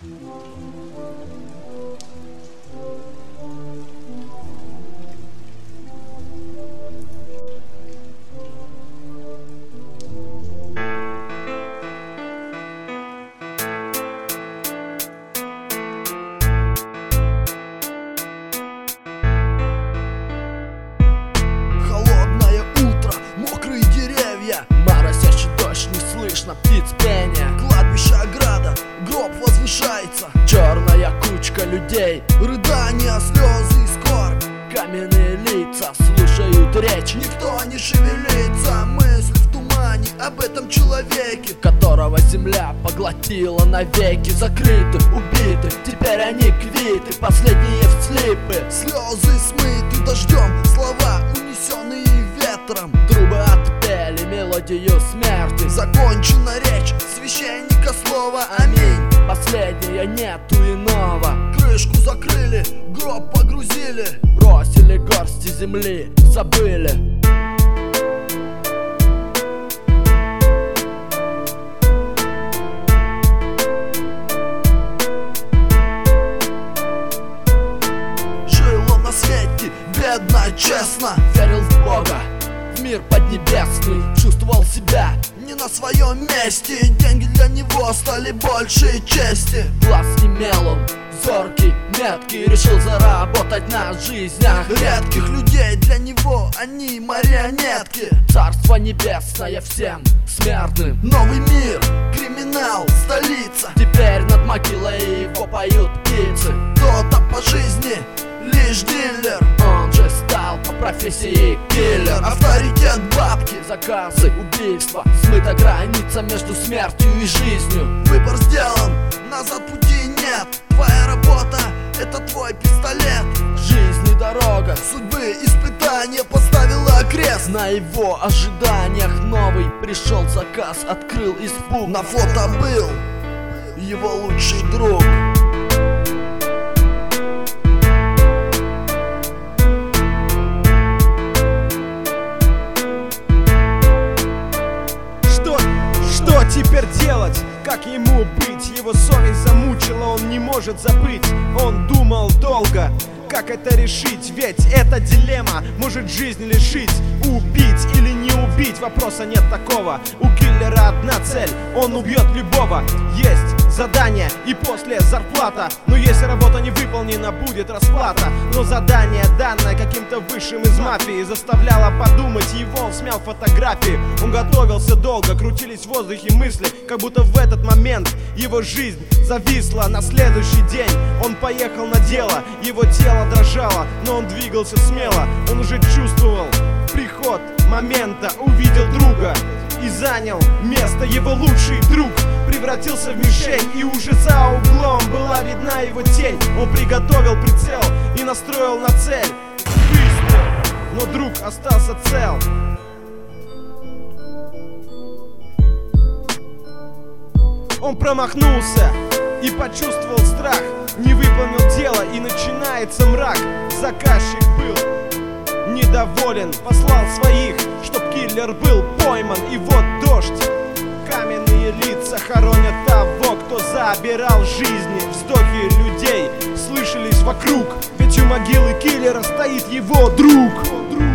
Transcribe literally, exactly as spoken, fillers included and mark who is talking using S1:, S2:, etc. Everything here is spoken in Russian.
S1: Холодное утро, мокрые деревья, моросящий дождь, не слышно птиц пения. Кладбище, ограда, гроб возвышается, черная кучка людей, рыдания, слезы и скорбь. Каменные лица слушают речь, никто не шевелится. Мысль в тумане об этом человеке, которого земля поглотила навеки. Закрыты, убиты, теперь они квиты, последние вслипы. Слезы смыты дождем, слова унесенные ветром. Трубы отпели мелодию смерти. Закончена речь священника, слова аминь. Последнее, нету иного. Крышку закрыли, гроб погрузили, бросили горсти земли, забыли. Жил он на свете, бедно, честно, верил в Бога, в мир поднебесный. Чувствовал себя не на своем месте, деньги для него стали больше чести. Глаз имел он зоркий, меткий, решил заработать на жизнях редких людей. Для него они марионетки. Царство небесное всем смертным. Новый мир, криминал, столица. Теперь над могилой его поют птицы. Кто-то по жизни лишь дилер, он же стал по профессии киллер. Авторитет, бабки, заказы, убийства, смыта граница между смертью и жизнью. Выбор сделан, назад пути нет. Твоя работа — это твой пистолет. Жизнь и дорога, судьбы испытания поставила крест. На его ожиданиях новый пришел заказ, открыл испуг. На фото был его лучший друг.
S2: Что теперь делать? Как ему быть? Его совесть замучила, он не может забыть. Он думал долго, как это решить? Ведь это дилемма, может жизнь лишить. Убить или не убить, вопроса нет такого. У киллера одна цель, он убьет любого. Есть задание и после зарплата. Но если работа не выполнена, будет расплата. Но задание, данное каким-то высшим из мафии, заставляло подумать его, он смял фотографии. Он готовился долго, крутились в воздухе мысли, как будто в этот момент его жизнь зависла. На следующий день он поехал на дело, его тело дрожало, но он двигался смело. Он уже чувствовал приход момента, увидел друга и занял место. Его лучший друг превратился в мишень, и уже за углом была видна его тень. Он приготовил прицел и настроил на цель выстрел, но друг остался цел. Он промахнулся и почувствовал страх, не выполнил дело, и начинается мрак. Заказчик был недоволен, послал своих, чтоб киллер был пойман. И вот дождь, каменные лица хоронят того, кто забирал жизни. Вздохи людей слышались вокруг, ведь у могилы киллера стоит его друг.